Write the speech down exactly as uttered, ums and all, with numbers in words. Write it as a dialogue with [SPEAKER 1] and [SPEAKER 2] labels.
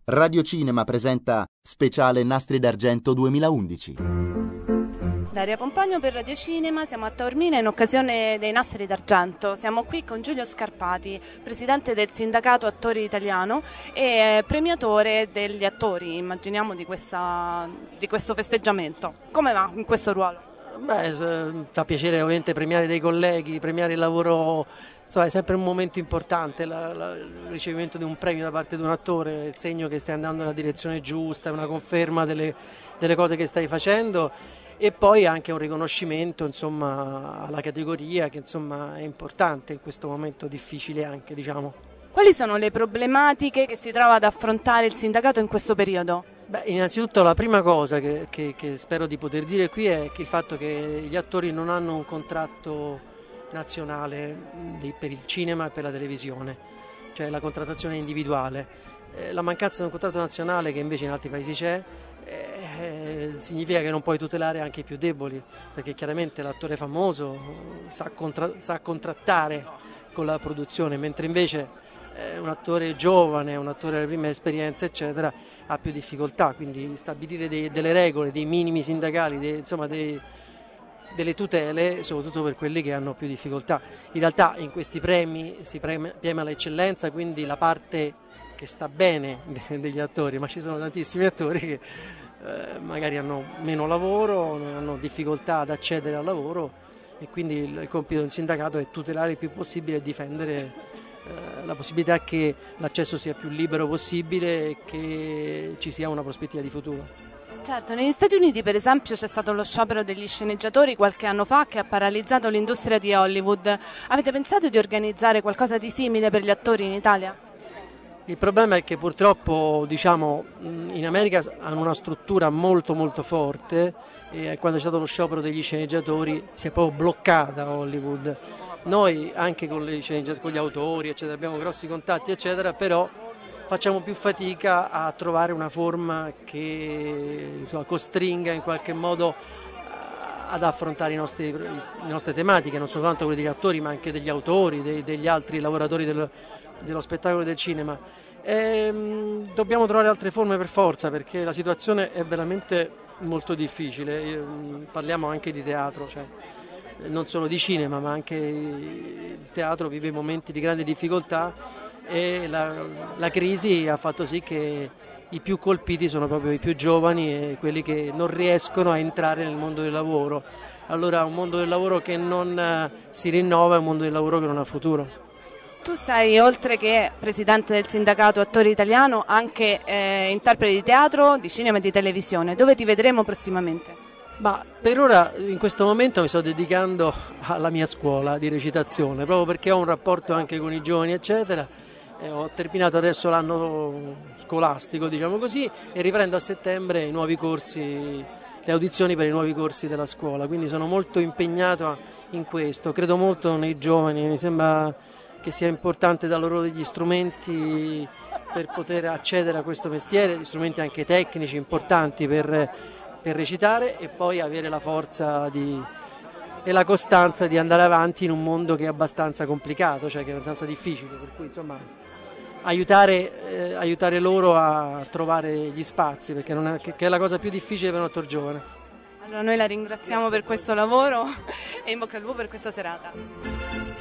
[SPEAKER 1] Radio Cinema presenta Speciale Nastri d'Argento duemilaundici.
[SPEAKER 2] Daria Pompagno per Radio Cinema, siamo a Taormina in occasione dei Nastri d'Argento. Siamo qui con Giulio Scarpati, presidente del Sindacato Attori Italiano e premiatore degli attori, immaginiamo, di, questa, di questo festeggiamento. Come va in questo ruolo?
[SPEAKER 3] Beh, fa piacere ovviamente premiare dei colleghi, premiare il lavoro, insomma, è sempre un momento importante, la, la, il ricevimento di un premio da parte di un attore è il segno che stai andando nella direzione giusta, è una conferma delle, delle cose che stai facendo e poi anche un riconoscimento, insomma, alla categoria che, insomma, è importante in questo momento difficile anche, diciamo.
[SPEAKER 2] Quali sono le problematiche che si trova ad affrontare il sindacato in questo periodo?
[SPEAKER 3] Beh, innanzitutto la prima cosa che, che, che spero di poter dire qui è che il fatto che gli attori non hanno un contratto nazionale per il cinema e per la televisione, cioè la contrattazione individuale. Eh, la mancanza di un contratto nazionale, che invece in altri paesi c'è, eh, significa che non puoi tutelare anche i più deboli, perché chiaramente l'attore famoso sa, contra- sa contrattare con la produzione, mentre invece un attore giovane, un attore alle prime esperienze eccetera ha più difficoltà, quindi stabilire dei, delle regole, dei minimi sindacali, dei, insomma dei, delle tutele soprattutto per quelli che hanno più difficoltà. In realtà in questi premi si premia, premia l'eccellenza, quindi la parte che sta bene degli attori, ma ci sono tantissimi attori che eh, magari hanno meno lavoro, hanno difficoltà ad accedere al lavoro e quindi il compito del sindacato è tutelare il più possibile e difendere la possibilità che l'accesso sia più libero possibile e che ci sia una prospettiva di futuro.
[SPEAKER 2] Certo, negli Stati Uniti per esempio c'è stato lo sciopero degli sceneggiatori qualche anno fa che ha paralizzato l'industria di Hollywood. Avete pensato di organizzare qualcosa di simile per gli attori in Italia?
[SPEAKER 3] Il problema è che purtroppo, diciamo, in America hanno una struttura molto molto forte e quando c'è stato lo sciopero degli sceneggiatori si è proprio bloccata Hollywood. Noi anche con, le con gli autori eccetera abbiamo grossi contatti eccetera, però facciamo più fatica a trovare una forma che, insomma, costringa in qualche modo ad affrontare i nostri, le nostre tematiche, non soltanto quelle degli attori ma anche degli autori, dei, degli altri lavoratori del, dello spettacolo e del cinema. E, mh, dobbiamo trovare altre forme per forza perché la situazione è veramente molto difficile. Io, mh, parliamo anche di teatro, cioè, non solo di cinema ma anche il teatro vive momenti di grande difficoltà e la, la crisi ha fatto sì che i più colpiti sono proprio i più giovani e quelli che non riescono a entrare nel mondo del lavoro. Allora un mondo del lavoro che non si rinnova è un mondo del lavoro che non ha futuro.
[SPEAKER 2] Tu sei, oltre che presidente del Sindacato Attori Italiano, anche eh, interprete di teatro, di cinema e di televisione. Dove ti vedremo prossimamente?
[SPEAKER 3] Ma per ora, in questo momento, mi sto dedicando alla mia scuola di recitazione, proprio perché ho un rapporto anche con i giovani, eccetera. Eh, ho terminato adesso l'anno scolastico, diciamo così, e riprendo a settembre i nuovi corsi, le audizioni per i nuovi corsi della scuola, quindi sono molto impegnato in questo, credo molto nei giovani, mi sembra che sia importante dar loro degli strumenti per poter accedere a questo mestiere, strumenti anche tecnici importanti per per recitare e poi avere la forza di, e la costanza di andare avanti in un mondo che è abbastanza complicato, cioè che è abbastanza difficile, per cui insomma aiutare, eh, aiutare loro a trovare gli spazi, perché non è, che, che è la cosa più difficile per un attore giovane.
[SPEAKER 2] Allora noi la ringraziamo per questo lavoro e in bocca al lupo per questa serata.